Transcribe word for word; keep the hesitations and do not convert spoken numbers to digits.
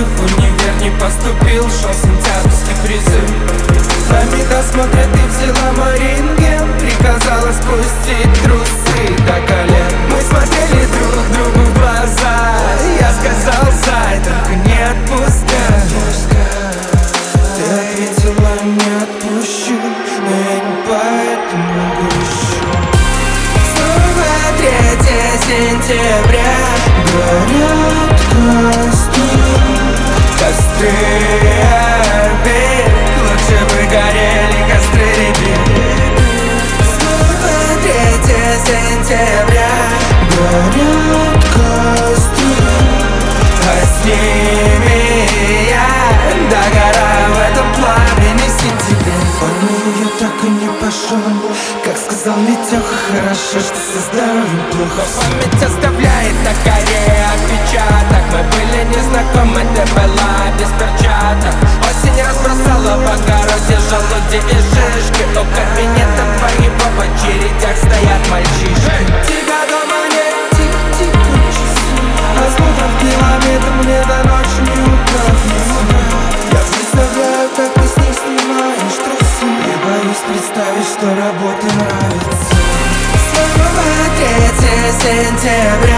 В универ не поступил, шел сентябрьский призыв. Сами досмотрят, ты взяла мой рентген, приказала спустить трусы до колен. Мы смотрели друг другу в глаза, я сказал: зай, только не отпускай. Ты ответила: не отпущу, но я не поэтому грущу. Снова третье сентября, горят костры, костры рябин. Лучше бы горели костры рябин. Снова третье сентября, горят костры, а с ними я догораю в этом пламени сентября. Он ее так и не пошел, как сказал Митёха, хорошо, что со здоровьем плохо. Память оставляет на коре отпечаток. Мы были незнакомы, ты была без перчаток. Осень разбросала в огороде желуди и шишки. У кабинета твоего в очередях стоят мальчишки. Тебя дома нет, тихо-тихо часы, осмотров километр мне до ночи не управить. Я представляю, как ты с них снимаешь трусы, и боюсь представить, что работа нравится. Снова третье сентября,